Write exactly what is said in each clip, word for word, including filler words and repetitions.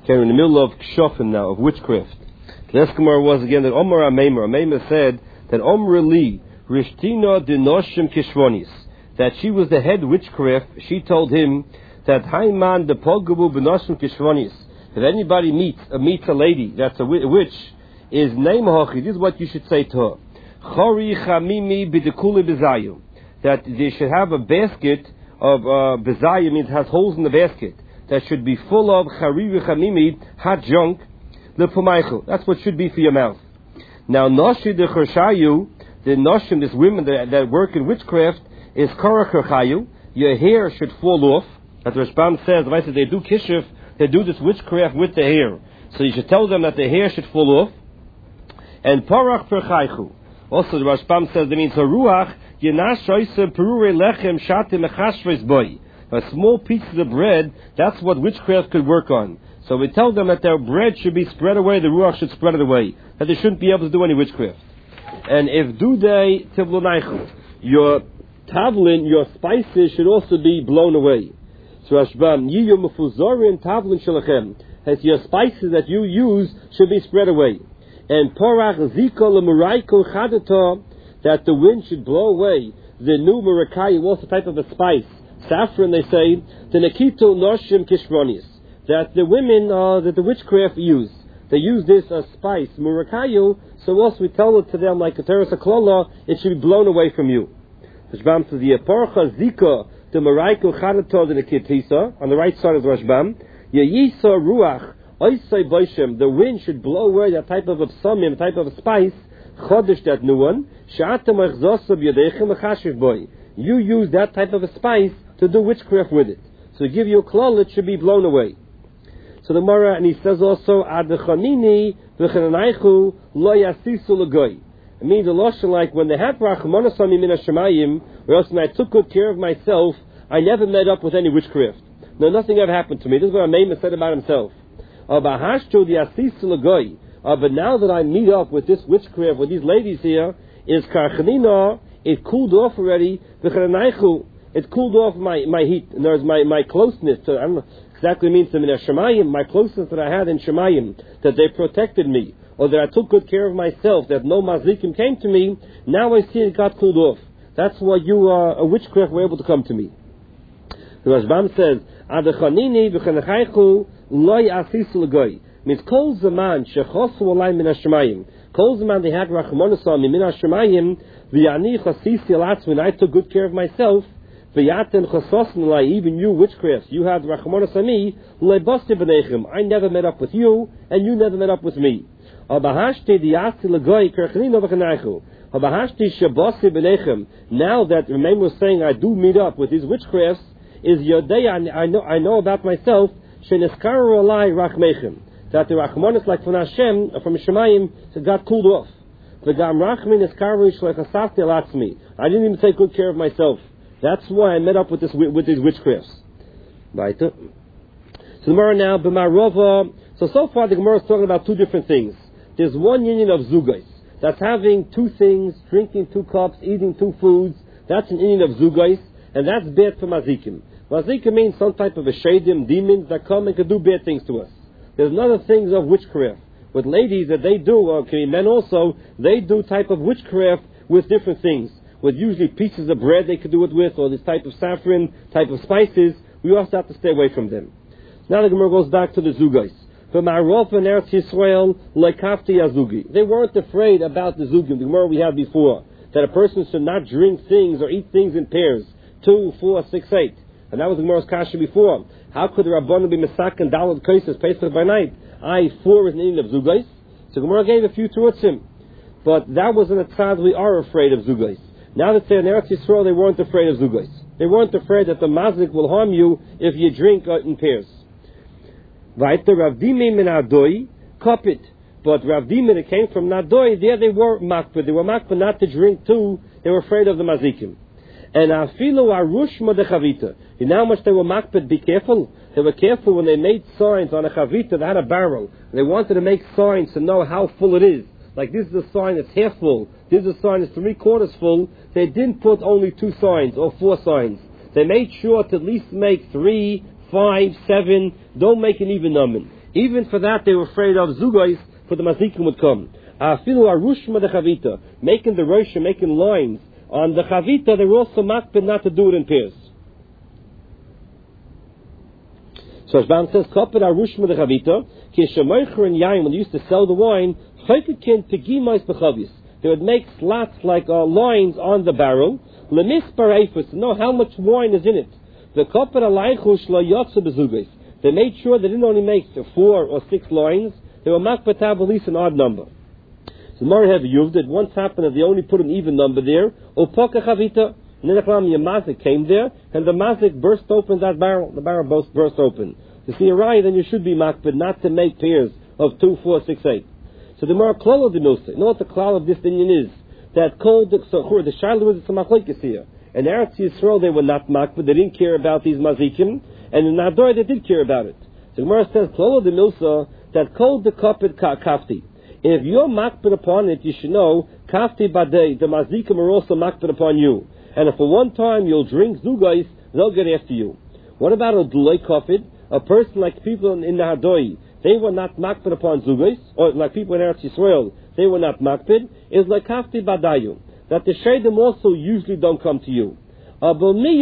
Okay, we're in the middle of kshofim now, of witchcraft. The last Gemara was again that Omar Ameimer, Ameimer said that Omar Li, Rishtina Dinoshim Kishvonis, that she was the head witchcraft. She told him that Haiman de Pogabu Benoshim Kishvonis, if anybody meets, uh, meets a lady that's a witch, is Neimahochi, this is what you should say to her. Chori Chamimi Bidekuli Bezayu, that they should have a basket of uh, Bezayu, means has holes in the basket, that should be full of Chari Chamimi, hot junk, Lepumaychu. That's what should be for your mouth. Now, Noshi de Chershayu, the Noshim, this women that, that work in witchcraft, is Korach Cherchayu. Your hair should fall off. As the Rashbam says, if I say they do kishuf, they do this witchcraft with the hair. So you should tell them that the hair should fall off. And Parach Perchaychu. Also, the Rashbam says, that means Haruach, Yenash Shoyse Perure Lechem Shatim Echashves Boy. Small pieces of bread, that's what witchcraft could work on. So we tell them that their bread should be spread away, the ruach should spread it away, that they shouldn't be able to do any witchcraft. And if do they tivlonaichu, your tavlin, your spices should also be blown away. So Rashbam, yiyu mefuzorin tavlin shalachem, that your spices that you use should be spread away. And porach ziko lemuraiko chadata, that the wind should blow away the new murakayu, also type of a spice, saffron they say, the nekito noshim kishronis, that the women uh, that the witchcraft use. They use this as spice, murakayu, so also we tell it to them like a teres aklala, it should be blown away from you. Rashbam says, the porcha zika, the muraiko chadato, the nekitisa, on the right side of the Rashbam, yeyisa ruach, oisai boishem, the wind should blow away that type of a psamim, type of a spice, chodesh, that new one, sha'atem echzosab yadechem echashiv boy. You use that type of a spice to do witchcraft with it. So to give you a klal, it should be blown away. So the Mara, and he says also, Adechanini v'chananaychu lo yasisu l'goy. It means a loshon like when they had rachmanos on me min hashemayim, or else when I took good care of myself, I never met up with any witchcraft. No, nothing ever happened to me. This is what Ameimer said about himself. Abahashtu yasisu l'goy. But now that I meet up with this witchcraft, with these ladies here, is karchanina, it cooled off already, v'chananaychu, it cooled off my, my heat, in other words, my, my closeness to, I don't know, exactly means to me, Shemayim, my closeness that I had in Shemayim, that they protected me, or that I took good care of myself, that no mazikim came to me, now I see it got cooled off. That's why you, uh, a witchcraft, were able to come to me. The Rashbam says, Adechanini v'chanachaychu loy asisu l'goy. Means kol zaman shechosu alay min ha-shemayim. Kol zaman they had rachmanos on me min ha-shemayim v'yani chasisi alatzmi, and I took good care of myself. Even you witchcrafts, you had rachmanos on me. I never met up with you, and you never met up with me. Now that Remain was saying, I do meet up with these witchcrafts, is Yodei, I know, I know about myself, that the rachmanos like from Hashem, from Shemayim, got cooled off. I didn't even take good care of myself. That's why I met up with this with these witchcrafts. Right. So the Gemara now, b'marova. So so far the Gemara is talking about two different things. There's one union of zugais. That's having two things, drinking two cups, eating two foods. That's an union of zugais, and that's bad for mazikim. Mazikim means some type of a shadim, demons that come and can do bad things to us. There's another things of witchcraft with ladies that they do, okay, men also, they do type of witchcraft with different things. With usually pieces of bread they could do it with, or this type of saffron, type of spices, we also have to stay away from them. Now the Gemara goes back to the zugais. From Ma'arov and Eretz Yisrael, lekafti azugi. They weren't afraid about the zugim, the Gemara we had before, that a person should not drink things or eat things in pairs, two, four, six, eight. And that was the Gemara's kasha before. How could the Rabbanu be mesak and dalad kaises, Pesach by night? I, four is an union of zugais. So Gemara gave a few towards him. But that wasn't a tzad we are afraid of zugais. Now that they're in Eretz Yisrael, they weren't afraid of zugais. They weren't afraid that the mazik will harm you if you drink uh, in pairs. Right, the Rav Dimi min Adoi, kapit. But Rav Dimi that came from Nadoi, there they were makpah. They were makpah not to drink too. They were afraid of the mazikim. And afilu arush modechavita. You know how much they were makpah? Be careful. They were careful when they made signs on a chavita. They had a barrel. They wanted to make signs to know how full it is. Like this is a sign that's half full. This is a sign that's three quarters full. They didn't put only two signs or four signs. They made sure to at least make three, five, seven. Don't make an even number. Even for that, they were afraid of zugais, for the mazikim would come. Afilu arushma the chavita, making the rosha, making lines on the chavita, they were also makbid not to do it in pairs. So Rashbam says, Kapid arushma the chavita, ki shemoicher and yain, when they used to sell the wine, chaykikin pegimais bechavis. They would make slots like uh, lines on the barrel, lemis barefus, to know how much wine is in it. The kapid alaychush la yotza bezugais. They made sure they didn't only make four or six lines, they were makbid to have at least an odd number. So Mari have used it. Once happened that they only put an even number there, opoka chavita. And then the mazik came there, and the mazik burst open that barrel. The barrel burst, burst open. To see a raya, then you should be makbid not to make pairs of two, four, six, eight. So the more klal of the milsa, you know what the klal of this Indian is? That cold the so the shiloh is a machlekes here. In Eretz Yisrael they were not makbid, they didn't care about these mazikim, and in Nador they did care about it. So the Gemara says klal of the milsa that cold the kapid kafti. If you're makbid upon it, you should know kafti badei, the mazikim are also makbid upon you. And if for one time you'll drink zugais, they'll get after you. What about a delay kafid? A person like people in, in the Hadoi, they were not makbid upon zugais, or like people in Eretz Yisrael, they were not makbid, is like kafti badayu, that the shadim also usually don't come to you. But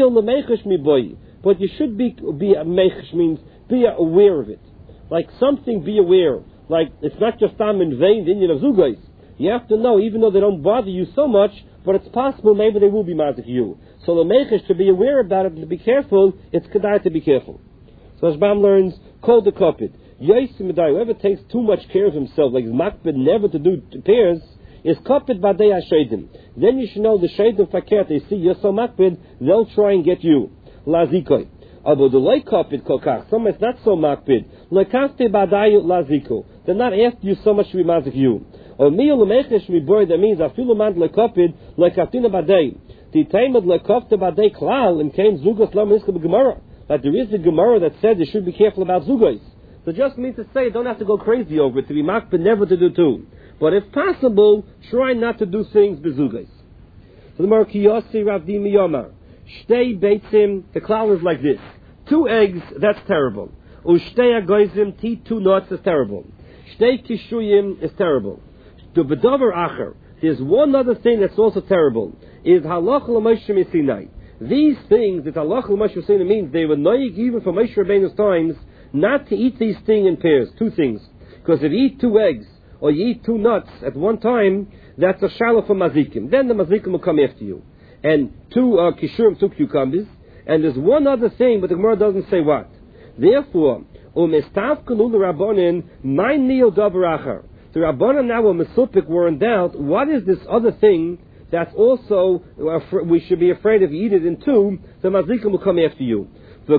you should be, be mechesh means be aware of it. Like something, be aware. Like, it's not just I'm in vain, the Indian of zugais. You have to know, even though they don't bother you so much, but it's possible maybe they will be mazik you. So the mechesh, to be aware about it, to be careful, it's kedai to be careful. So Rashbam learns, kol de kopit. Whoever takes too much care of himself, like makbid never to do pairs, is kopit badei hashedim. Then you should know the shedim fakir, they see you're so makbid, they'll try and get you. Lazikoi. Although the lay kopit kokach, someone is not so makbid, lekafte badayu laziko. They're not after you so much to be mazik you. Or miyul lemechesh miboy, that means afilu mand lekopit, lekaftina badei. The taimad lekofte badei klal, and came zugas lam iska b'gemara. That there is a Gemara that said you should be careful about zugais. So just means to say, don't have to go crazy over it, to be makbid, never to do two. But if possible, try not to do things bezugais. So the Gemara kiyosi ravdi miyomar. Shtei beitzim, the klal is like this. Two eggs, that's terrible. Ushtei agoizim, ti two nuts is terrible. Shtei kishuyim is terrible. The bedover acher, there's one other thing that's also terrible, is halach l'moshe misinai. These things that Allah Moshe Sinai means they were noyig even from Moshe Rabbeinu's times not to eat these things in pairs, two things. Because if you eat two eggs or you eat two nuts at one time, that's a shallow for mazikim. Then the mazikim will come after you. And two uh, kishurim, two cucumbers. And there's one other thing, but the Gemara doesn't say what. Therefore, u'mestafkanu l'rabbonin my neo davaracher. The Rabbanan now were mesupik, were in doubt. What is this other thing? That's also, we should be afraid if you eat it in two, the mazikim will come after you. The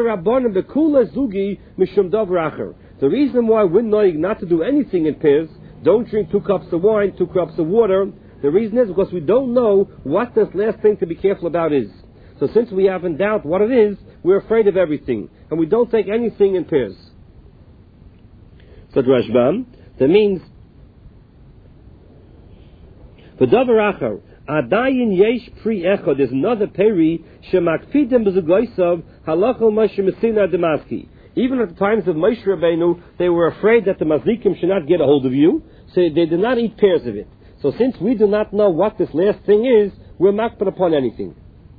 reason why we're knowing not to do anything in pairs, don't drink two cups of wine, two cups of water, the reason is because we don't know what this last thing to be careful about is. So since we have in doubt what it is, we're afraid of everything, and we don't take anything in pairs. So Rashbam, that means V'davar achar, adayin yesh pri echad, there's another peri, shemakfidim b'zugoysav, halachal Moshe Messina Damaski. Even at the times of Moshe Rabbeinu, they were afraid that the mazikim should not get a hold of you, so they did not eat pairs of it. So since we do not know what this last thing is, we're makbid upon anything.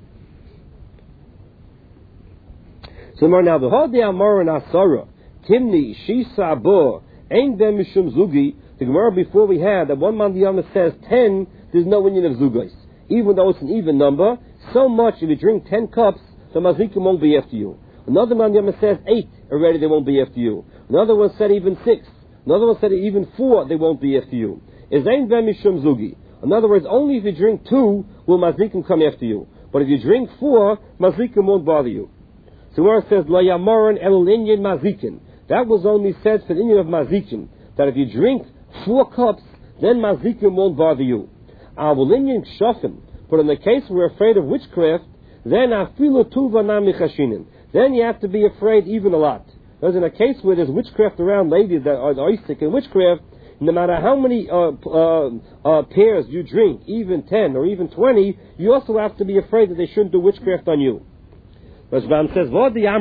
So now, the Hodi Amor and Asara, Timni, Shisa Abor, Ein Ben Mishum Zugi, the Gemara before we had that one man the Yama says ten, there's no Indian of Zugais. Even though it's an even number, so much if you drink ten cups, the mazikim won't be after you. Another man the Yama says eight, already they won't be after you. Another one said even six. Another one said even four, they won't be after you. Is Ein Ben Mishum Zugi. In other words, only if you drink two will mazikim come after you. But if you drink four, mazikim won't bother you. So where it says, Lo Yamoran El Inyan Mazikin. That was only said for the Inyan of Mazikin. That if you drink four cups, then Mazikim won't bother you. Avul Inyan Shofim. But in the case we're afraid of witchcraft, then Afilu Tuva Nami Chashinin. Then you have to be afraid even a lot. Because in a case where there's witchcraft around, ladies that are oistic in witchcraft, no matter how many uh, uh, uh, pairs you drink, even ten or even twenty, you also have to be afraid that they shouldn't do witchcraft on you. Rashbam says, V'od the Amrit,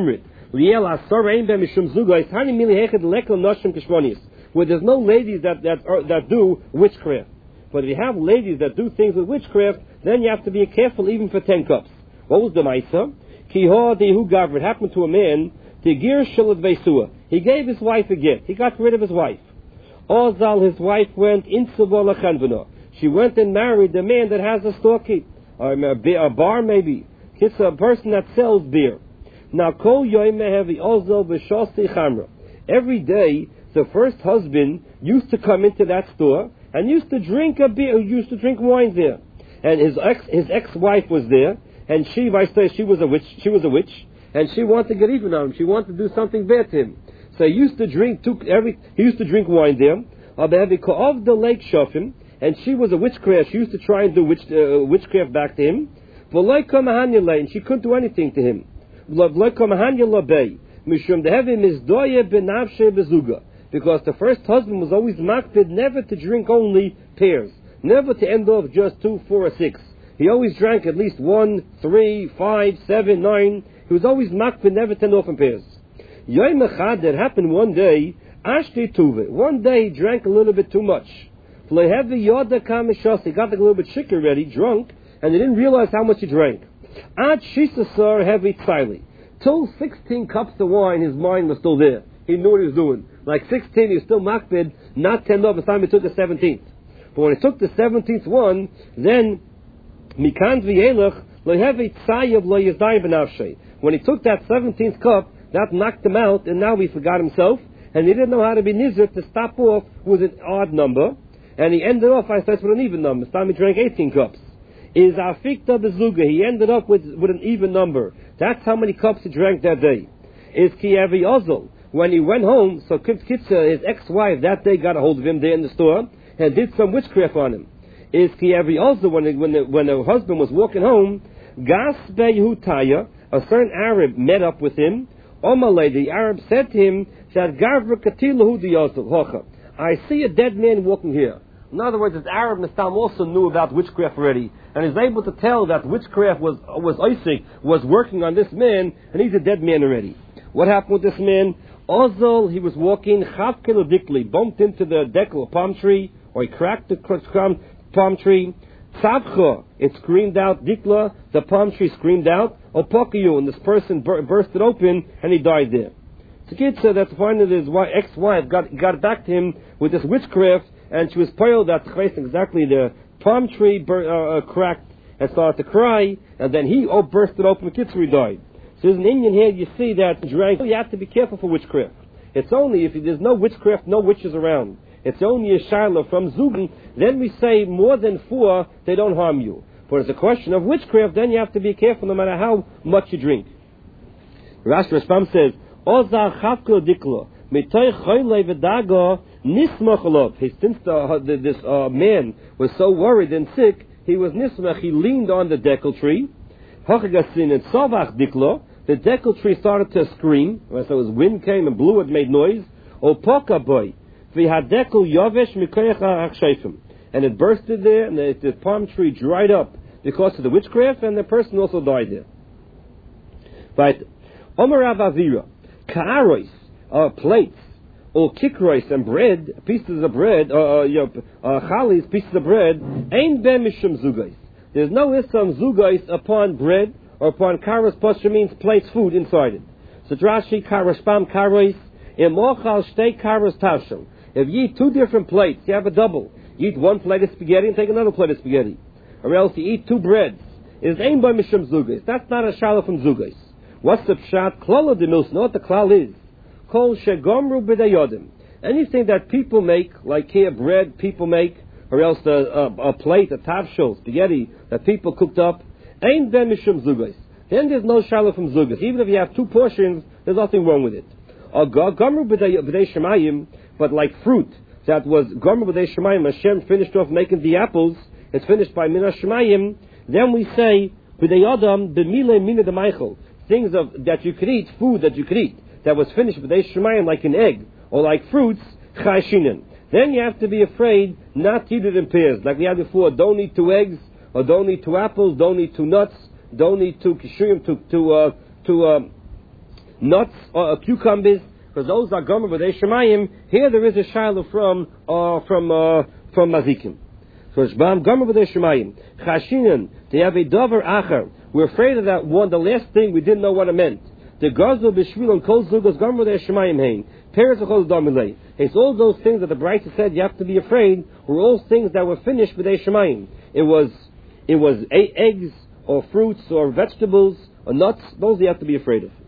Liel asor ein be mishum zugais hani mili hechet lekel noshim kishmonis, where there's no ladies that that are, that do witchcraft. But if you have ladies that do things with witchcraft, then you have to be careful even for ten cups. What was the ma'isa? Ki ho dehu gavr. It happened to a man. Tigir shalat veisua. He gave his wife a gift. He got rid of his wife. Ozal, his wife went in Savola Chanvana. She went and married the man that has a storekeep, or a bar maybe. It's a person that sells beer. Now, kol yoyme hevi ozal v'shosti chamra. Every day, the first husband used to come into that store and used to drink a beer, used to drink wine there. And his ex, his ex-wife was there, and she, I say, she was a witch. She was a witch. And she wanted to get even on him. She wanted to do something bad to him. So he used to drink two, every. He used to drink wine there. Of the lake shofim, and she was a witchcraft. She used to try and do witch, uh, witchcraft back to him. And she couldn't do anything to him. Because the first husband was always makpid never to drink only pairs, never to end off just two, four, or six. He always drank at least one, three, five, seven, nine. He was always makpid never to end off in pairs. Yom echad, that happened one day. Ashti tuve. One day he drank a little bit too much. He got a little bit sick already, drunk, and he didn't realize how much he drank. Ad shisasar heavy tzili. Till sixteen cups of wine, his mind was still there. He knew what he was doing. Like sixteen, he was still makbid, not ten off the time he took the seventeenth. But when he took the seventeenth one, then mikan v'yelach lehevi tzayev lo yizdai b'nafshay. When he took that seventeenth cup, that knocked him out, and now he forgot himself, and he didn't know how to be nizir to stop off with an odd number, and he ended off, I said, with an even number. This time he drank eighteen cups. Is afikta bezuga, he ended up with, with an even number. That's how many cups he drank that day. Is kiyavi ozol. When he went home, so Kitzah, his ex-wife, that day got a hold of him there in the store, and did some witchcraft on him. Is kiyavi ozol, when the, when the, when the husband was walking home, gas beyhutaya, a certain Arab met up with him. Omalei, the Arab said to him, I see a dead man walking here. In other words, this Arab Mistam also knew about witchcraft already, and is able to tell that witchcraft was was Isaac was working on this man, and he's a dead man already. What happened with this man? Ozol, he was walking, chavkelodikli, bumped into the decal of palm tree, or he cracked the palm tree. Tzavcha, it screamed out. Dikla, the palm tree screamed out. Opokiyu, and this person bur- burst it open, and he died there. So kid said that finally his wife, ex-wife got got back to him with this witchcraft, and she was poiled that exactly the palm tree bur- uh, uh, cracked and started to cry, and then he oh, burst it open. The Kitzur died. So there's an Indian here. You see that drank. You have to be careful for witchcraft. It's only if there's no witchcraft, no witches around. It's only a shiloh from Zugen. Then we say more than four, they don't harm you. But it's a question of witchcraft. Then you have to be careful, no matter how much you drink. Rashi Rashbam says, "Ozar chavko diklo mitoy choyle v'dago nismach alav." Since the, the, this uh, man was so worried and sick, he was nismach. He leaned on the decal tree. Hachagasin and sovach diklo. The decal tree started to scream. So his wind came and blew. It made noise. Opoka boy. And it bursted there, and the, the palm tree dried up because of the witchcraft, and the person also died there. But Omar Avira, ka'aros, uh, plates, or kikros and bread, pieces of bread, uh, uh, you know, uh, chalis, pieces of bread, ain't ben mishum zugais. There's no isam zugais upon bread or upon karos. Pasha means plates, food inside it. So Drashi karashpam karos imochal shtei karos tashel. If you eat two different plates, you have a double. You eat one plate of spaghetti and take another plate of spaghetti. Or else you eat two breads. Is aim by mishum zugais. That's not a shalom from zugais. What's the pshat? Klala de milsna. What the klal is? Kol shegomru b'dayodim. Anything that people make, like here bread people make, or else a, a, a plate, a tavshel, spaghetti that people cooked up, aim ben mishum zugais. Then there's no shalom from zugais. Even if you have two portions, there's nothing wrong with it. Or gomru b'day shemayim. But like fruit, that was Gomer B'dei Shemayim, Hashem finished off making the apples, it's finished by Mina Shemayim, then we say, B'dei Adam, B'mile Mina D'Maichel, things of, that you could eat, food that you could eat, that was finished B'dei Shemayim, like an egg, or like fruits, Chai Shinen. Then you have to be afraid not to eat it in pairs, like we had before, don't eat two eggs, or don't eat two apples, don't eat two nuts, don't eat two kishurim, two, two, uh, two, um, nuts or uh, cucumbers, because those are gomer b'dei shemayim. Here there is a shiloh from uh, from uh, from mazikim. So Shbam gomer b'dei shemayim. Chashinan, they have a davar acher. We're afraid of that one. The last thing we didn't know what it meant. The gazel b'shvil and kol zugos gomer b'dei shemayim hein. Peres achol damilei. It's all those things that the Brisa said you have to be afraid were all things that were finished b'dei shemayim. It was it was a- eggs or fruits or vegetables or nuts. Those you have to be afraid of.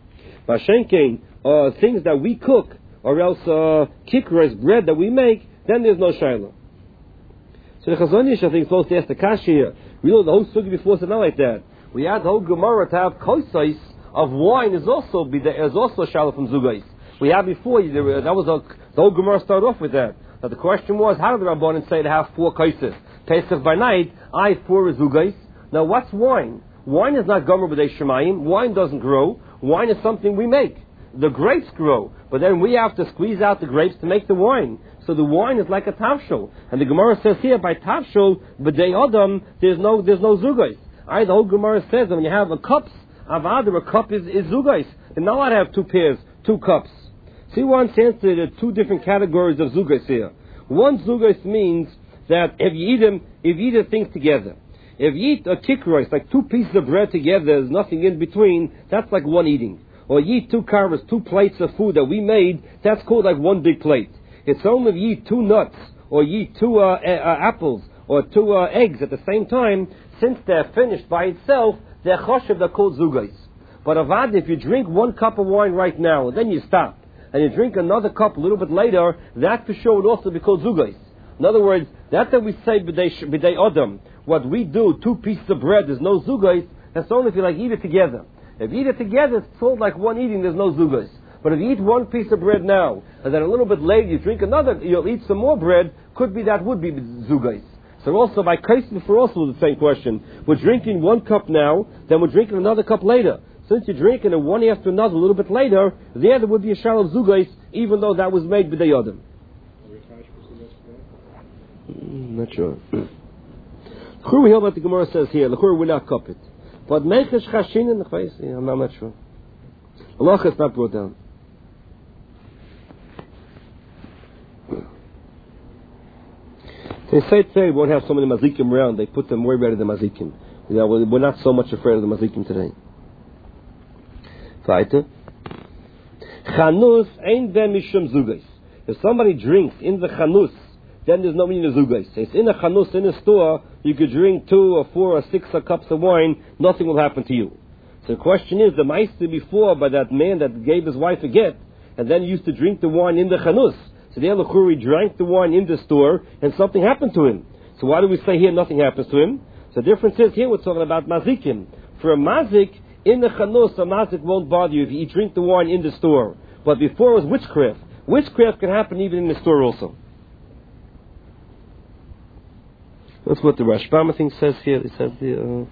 Vashenkein, uh, things that we cook, or else uh, kikras, bread that we make, then there's no shiloh. So the Chazon Ish, I think, is supposed to ask the kasha here. We know the whole sugi before said not like that. We had the whole Gemara to have koisais of wine is also be there, is also shiloh from zugais. We had before there, that was a, the whole Gemara started off with that. Now the question was, how did the Rabbanan say to have four koises? Pesach by night, I four is zugais. Now what's wine? Wine is not gomer b'dei shemayim. Wine doesn't grow. Wine is something we make. The grapes grow, but then we have to squeeze out the grapes to make the wine. So the wine is like a tavshol. And the Gemara says here, by tavshol, b'dei adam, there's no there's no zugais. I, the whole Gemara says that when you have a cups, avada, a cup is, is zugais. You're not allowed to have two pairs, two cups. See, one sense that there are two different categories of zugais here. One zugais means that if you eat them, if you eat the things together. If you eat a kikros, like two pieces of bread together, there's nothing in between, that's like one eating. Or you eat two carvers, two plates of food that we made, that's called like one big plate. It's only if you eat two nuts, or you eat two uh, uh, apples, or two uh, eggs at the same time, since they're finished by itself, they're choshev, they're called zugais. But avad, if you drink one cup of wine right now, and then you stop, and you drink another cup a little bit later, that for sure would also be called zugais. In other words, that that we say b'dei b'dei adam, what we do, two pieces of bread, there's no zugais, that's only if you like eat it together. If you eat it together, it's called like one eating, there's no zugais. But if you eat one piece of bread now, and then a little bit later you drink another, you'll eat some more bread, could be that would be zugais. So also, by case before also the same question. We're drinking one cup now, then we're drinking another cup later. Since you're drinking it one after another a little bit later, there there would be a shal of zugais, even though that was made b'dei adam. Mm, not sure. L'chur we hear what the Gemara says here. L'chur we're not cup it. But mechesh chashin in the face, I'm not, not sure. Allah is not brought down. They say today we won't have so many mazikim around. They put them way better than mazikim. You know, we're not so much afraid of the mazikim today. Weiter. Chanus ain't them mishum zugais. If somebody drinks in the chanus, then there's no meaning of zugais. It's in a chanus, in a store, you could drink two or four or six cups of wine, nothing will happen to you. So the question is, the meister before, by that man that gave his wife a get, and then used to drink the wine in the chanus. So the Elachuri drank the wine in the store, and something happened to him. So why do we say here nothing happens to him? So the difference is, here we're talking about mazikim. For a mazik, in the chanus, a mazik won't bother you if you drink the wine in the store. But before it was witchcraft. Witchcraft can happen even in the store also. That's what the Rashbam, I think, says here. It says the... Uh,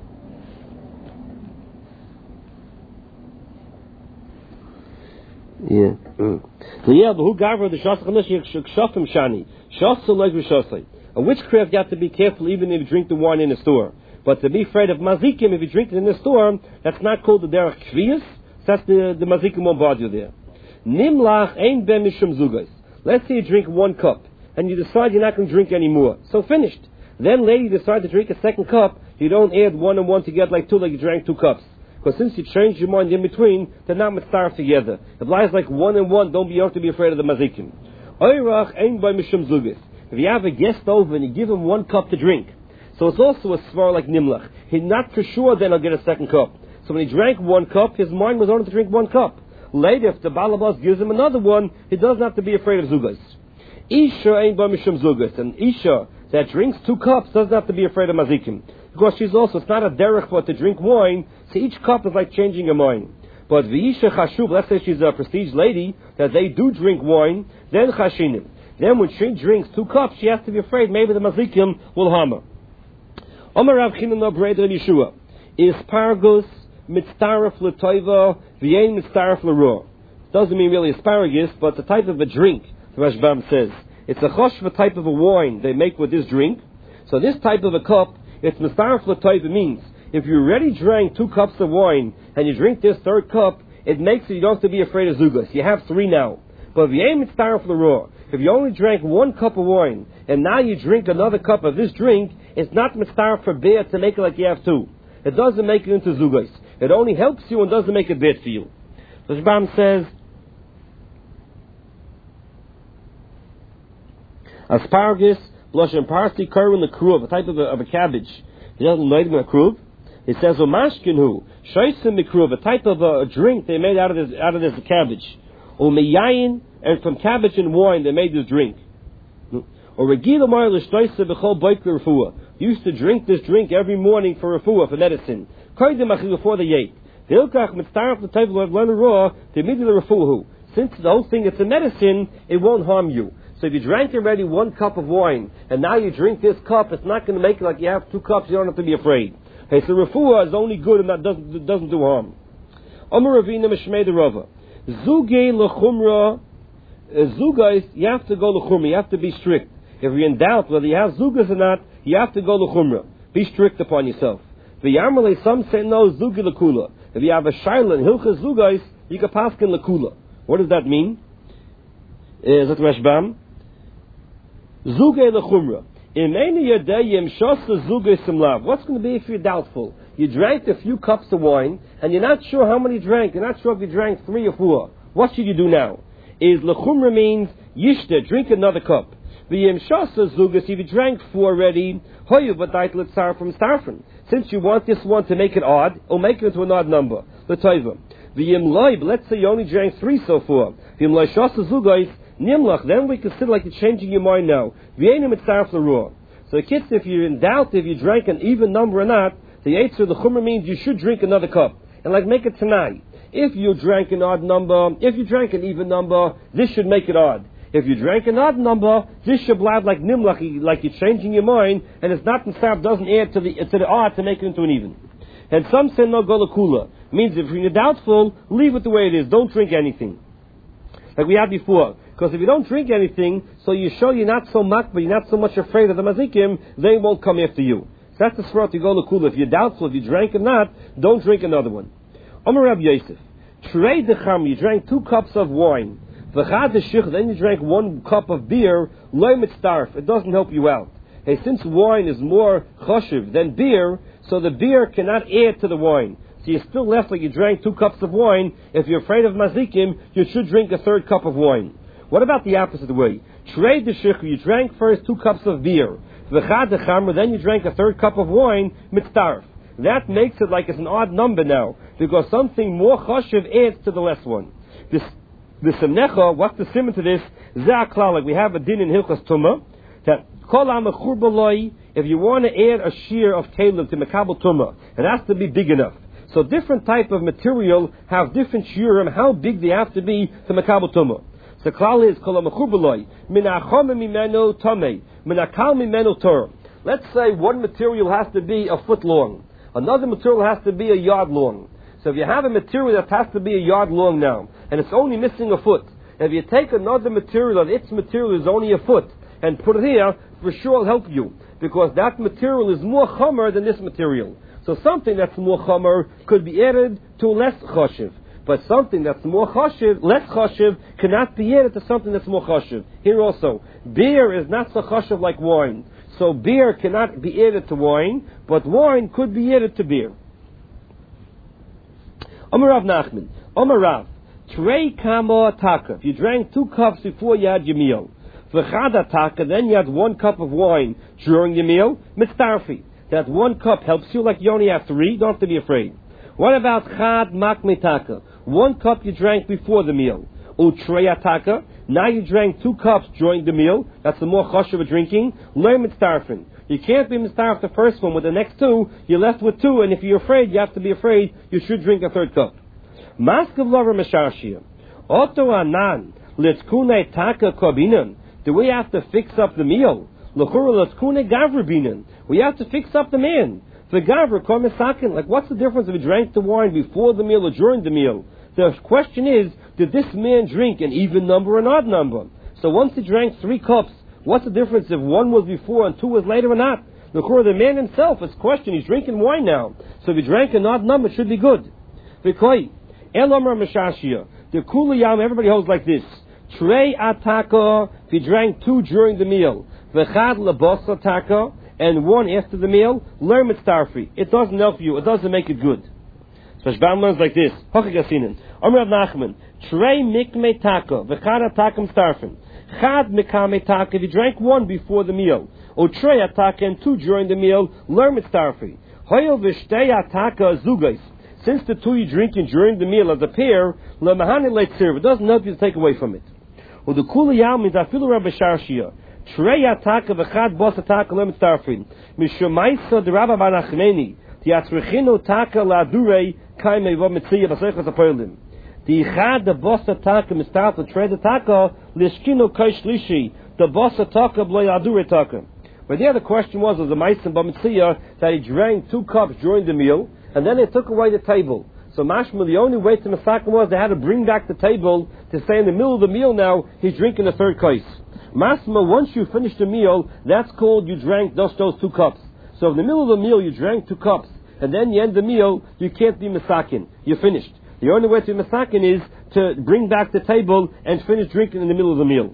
yeah. Mm. So yeah, but who gavra the shas chanush shafim shani shas like v'shasay. A witchcraft you have to be careful even if you drink the wine in the store. But to be afraid of mazikim if you drink it in the store, that's not called the derech kviyas. That's the the mazikim won't bother you there. Nimlach ein ben mishum zugais. Let's say you drink one cup and you decide you're not going to drink any more. So finished. Then later you decide to drink a second cup. You don't add one and one together like two, like you drank two cups. Because since you change your mind in between, they're not mitzaref together. If lies like one and one, don't be you have to be afraid of the mazikim. Oirach ein by mishum zugis. If you have a guest over and you give him one cup to drink, so it's also a svar like nimlach. He's not for sure then he'll get a second cup. So when he drank one cup, his mind was only to drink one cup. Later, if the balabas gives him another one, he doesn't have to be afraid of zugas. Isha ein by mishum zugis. And Isha that drinks two cups doesn't have to be afraid of mazikim. Because she's also, it's not a derech for to drink wine, so each cup is like changing a wine. But v'isha chashuv, let's say she's a prestige lady, that they do drink wine, then chashinim. Then when she drinks two cups, she has to be afraid maybe the mazikim will hammer. Omer Rav Chinana Breder Yeshua, is pargus mitztaref l'toiva v'yein mitztaref l'roh. Doesn't mean really asparagus, but the type of a drink, the Rashbam says. It's a choshva type of a wine they make with this drink. So this type of a cup, it's mitztaref l'toiva means, if you already drank two cups of wine, and you drink this third cup, it makes it you don't have to be afraid of zugas. You have three now. But if you ain't mitzvah for the raw, if you only drank one cup of wine, and now you drink another cup of this drink, it's not mitzvah for beer to make it like you have two. It doesn't make it into zugas. It only helps you and doesn't make it bad for you. So Shbam says, asparagus, blush and parsley, curry, and the kruv, a type of a, of a cabbage. He doesn't know even a kruv. It says, "Omashkinu, shaysim mikruv," a type of a, a drink they made out of this out of this cabbage. Or meyayin, and from cabbage and wine they made this drink. Or regila moil shtoyse bechol boik refuah. Used to drink this drink every morning for refuah, for medicine. Koydem achil before they ate. Vilkach mitzaref the type of learn raw to immediately refuahu. Since the whole thing it's a medicine, it won't harm you. So if you drank already one cup of wine, and now you drink this cup, it's not going to make it like you have two cups. You don't have to be afraid. Okay, so refuah is only good and that doesn't doesn't do harm. Amar Ravina Mishmei de Rava. Zugay lechumra. Zugais, you have to go lechumra. You have to be strict. If you're in doubt whether you have zugas or not, you have to go lechumra. Be strict upon yourself. V'yamalei, some say no, zugi lekula. If you have a shaila and hilchas zugais, you can pass in lekula. What does that mean? Is that Rashbam? Zugay lechumra. In any yadayim shasa zugay simlav. What's going to be if you're doubtful? You drank a few cups of wine, and you're not sure how many you drank. You're not sure if you drank three or four. What should you do now? Is lechumra means yishta, drink another cup. V'yim shasa zugas, if you drank four already, hoyu v'dait l'tzar from starfin. Since you want this one to make it odd, or make it into an odd number. L'toiva. V'yim loy, but let's say you only drank three so far. V'yim loy shasa zugais, nimlach, then we consider like you're changing your mind now. V'yenim mitzaref l'ruah. So the kids, if you're in doubt if you drank an even number or not, the Eitzur, the Chumrah means you should drink another cup. And like make it tonight. If you drank an odd number, if you drank an even number, this should make it odd. If you drank an odd number, this should blab like nimlach, like you're changing your mind, and it's not mitzaref, doesn't add to the to the odd to make it into an even. And some say no golakula. Means if you're doubtful, leave it the way it is. Don't drink anything. Like we had before. Because if you don't drink anything, so you show you're not so much, but you're not so much afraid of the mazikim, they won't come after you. So that's the svara to go lekula. If you're doubtful, if you drank or not, don't drink another one. Amar Rabbi Yosef, trade the cham, you drank two cups of wine. V'chad shich, then you drank one cup of beer. Loy mitzdarf, it doesn't help you out. Hey, since wine is more choshev than beer, so the beer cannot add to the wine. So you're still left like you drank two cups of wine. If you're afraid of mazikim, you should drink a third cup of wine. What about the opposite way? Trade the shich, you drank first two cups of beer. V'chad chamra, then you drank a third cup of wine, mitzdarf. That makes it like it's an odd number now, because something more choshev adds to the less one. This, the semnecha, what's the simon to this? Za'akla, like we have a din in Hilchas Tumah, that kol ha'mechur b'loi, if you want to add a shear of kaleb to mekabel Tumah, it has to be big enough. So different type of material have different shiurim, how big they have to be to mekabel Tumah. So klal is kol ha'mechur b'loi, min ha'chom mimeno tamei, min ha'kal mimeno torah. Let's say one material has to be a foot long. Another material has to be a yard long. So if you have a material that has to be a yard long now, and it's only missing a foot, if you take another material and its material is only a foot, and put it here, for sure it'll help you. Because that material is more chomer than this material. So something that's more chomer could be added to less choshev. But something that's more choshev, less choshev, cannot be added to something that's more choshev. Here also, beer is not so choshev like wine. So beer cannot be added to wine, but wine could be added to beer. Amar Rav Nachman, Amar Rav, Trei kamo ataka. If you drank two cups before you had your meal, v'chad ataka, then you had one cup of wine during your meal, mitzdarfi. That one cup helps you, like you only have three, don't have to be afraid. What about chad mak mitaka? One cup you drank before the meal. Utrei ataka, now you drank two cups during the meal, that's the more choshev of drinking, learn mitzdarfin. You can't be mitzdarf the first one with the next two, you're left with two, and if you're afraid, you have to be afraid, you should drink a third cup. Maskav lover mesharshia. Oto anan, letzkune taka kobinan. Do we have to fix up the meal? L'chura letzkune gavrabinan. We have to fix up the man. The gavra komisakin. Like, what's the difference if he drank the wine before the meal or during the meal? The question is, did this man drink an even number or an odd number? So once he drank three cups, what's the difference if one was before and two was later or not? L'chura, the man himself is questioned. He's drinking wine now. So if he drank an odd number, it should be good. V'koi. Elomer Meshashia. The Kuliyam, everybody holds like this. Trei ataka, if you drank two during the meal. V'chad lebos ataka, and one after the meal. Learn mitztarfi. It doesn't help you. It doesn't make it good. So Shbam learns like this. Hochigasinim. Omer Rav Nachman. Trei mikme taka, v'chad atakam starfin. Chad mikame taka, if you drank one before the meal. O trei ataka, and two during the meal. Learn mitztarfi. Hoyel v'shtei ataka zugais. Since the two you're drinking during the meal as a pair, lemahani leitzir, it doesn't help you to take away from it. Well, the kula yam is afilu rabbi sharshia. Trei ataka v'chad bos ataka lem starfin. Mishumaisa de rabba banachmeni. The atzrechino taka la'adurei kaimei v'o mitziyah b'seichas apoilim. The chad the bos ataka mistarf the trei ataka lishkino kai shlishi. The bos ataka b'lo ya'adurei taka. But there the question was, was the meisim b'mitziyah that he drank two cups during the meal, and then they took away the table. So mashma, the only way to masakin was they had to bring back the table to say in the middle of the meal now he's drinking a third kais. Masma, once you finish the meal, that's called you drank those, those two cups. So in the middle of the meal you drank two cups, and then you end the meal, you can't be masakin. You're finished. The only way to be masakin is to bring back the table and finish drinking in the middle of the meal.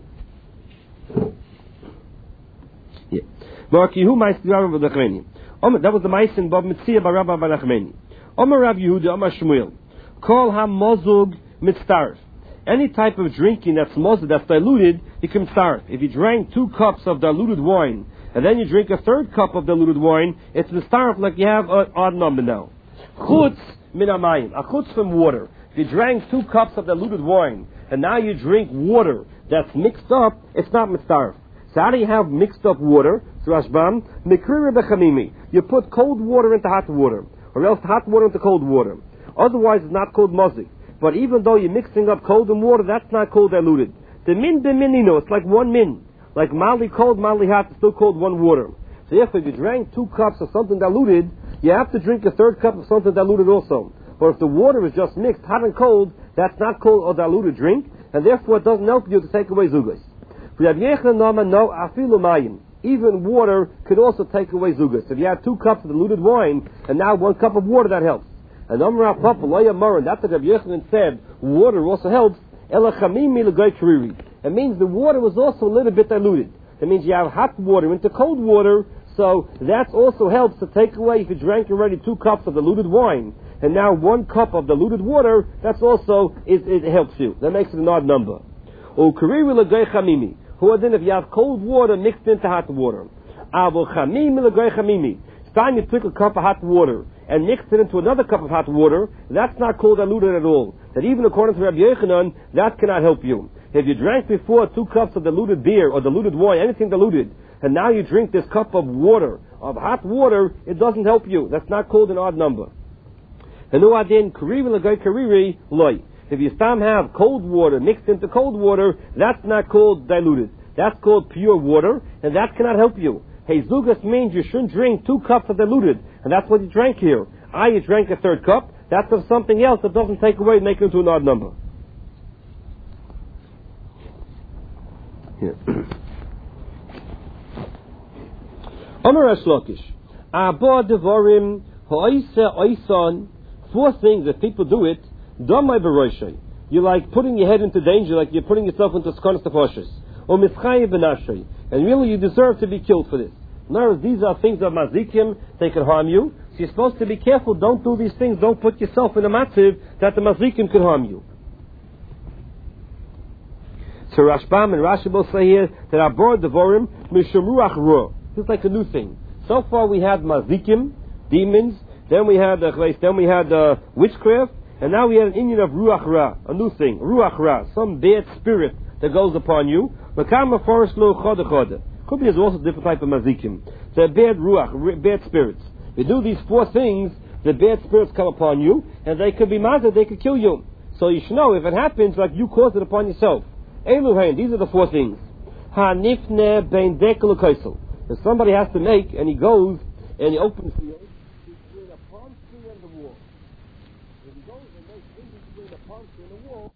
Yeah. That was the Meisin Bob Mitzia by Rabbi Barachmeni. Omer Rav Yehuda, Omer Shmuel. Call ham mozug mitzarf. Any type of drinking that's mozug, that's diluted, you can starve. If you drank two cups of diluted wine, and then you drink a third cup of diluted wine, it's mitzarf like you have an odd number now. Chutz min hamayim. A chutz from water. If you drank two cups of diluted wine, and now you drink water that's mixed up, it's not mitzarf. So how do you have mixed up water? So Rashbam, mikrira bechamimi. You put cold water into hot water, or else hot water into cold water. Otherwise, it's not called mozik. But even though you're mixing up cold and water, that's not called diluted. The min b'minino, it's like one min. Like mali cold, mali hot, it's still called one water. So if you drank two cups of something diluted, you have to drink a third cup of something diluted also. Or if the water is just mixed, hot and cold, that's not called a diluted drink, and therefore it doesn't help you to take away zugas. Even water could also take away zugas. If you have two cups of diluted wine, and now one cup of water, that helps. And Amra Papa Loya Maran, that's what Rabbi Yochanan said, water also helps. It means the water was also a little bit diluted. That means you have hot water into cold water, so that also helps to take away, if you drank already two cups of diluted wine, and now one cup of diluted water, that's also, it, it helps you. That makes it an odd number. Who are then if you have cold water mixed into hot water. It's time you took a cup of hot water and mixed it into another cup of hot water, that's not called diluted at all. That even according to Rabbi Yochanan, that cannot help you. If you drank before two cups of diluted beer or diluted wine, anything diluted, and now you drink this cup of water, of hot water, it doesn't help you. That's not called an odd number. If you still have cold water mixed into cold water, that's not called diluted. That's called pure water, and that cannot help you. Hey, zugas means you shouldn't drink two cups of diluted, and that's what you drank here. I, you drank a third cup, that's of something else that doesn't take away and make it into an odd number. Amar Ashlokish, Abba Devarim, Ha'isa Oisan, four things that people do it, Damai Baroshai. You're like putting your head into danger, like you're putting yourself into Skonas Tefoshes. Or Mischai Benashai. And really you deserve to be killed for this. In other words, these are things of Mazikim, they can harm you. So you're supposed to be careful, don't do these things, don't put yourself in a matziv that the Mazikim can harm you. So Rashbam and Rashi both say here that Abor Devorim Mishum Ruach Ro. This is like a new thing. So far we had Mazikim, demons, then we had uh, then we had uh, witchcraft, and now we have an Indian of Ruach Ra, a new thing, Ruach Ra, some bad spirit that goes upon you. Could be there's also a different type of mazikim. They're bad ruach, bad spirits. You do these four things, the bad spirits come upon you, and they could be mazah, they could kill you. So you should know, if it happens, like you caused it upon yourself. Eluhain, these are the four things. Hanifne bein dekel kaisel. If somebody has to make, and he goes, and he opens the field, between a palm tree and the wall. If he goes and makes in between a palm tree and the wall,